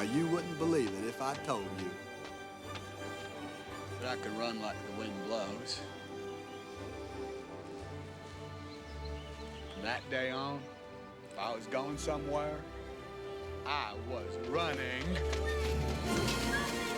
you wouldn't believe it if I told you. But I could run like the wind blows. From that day on, if I was going somewhere, I was running.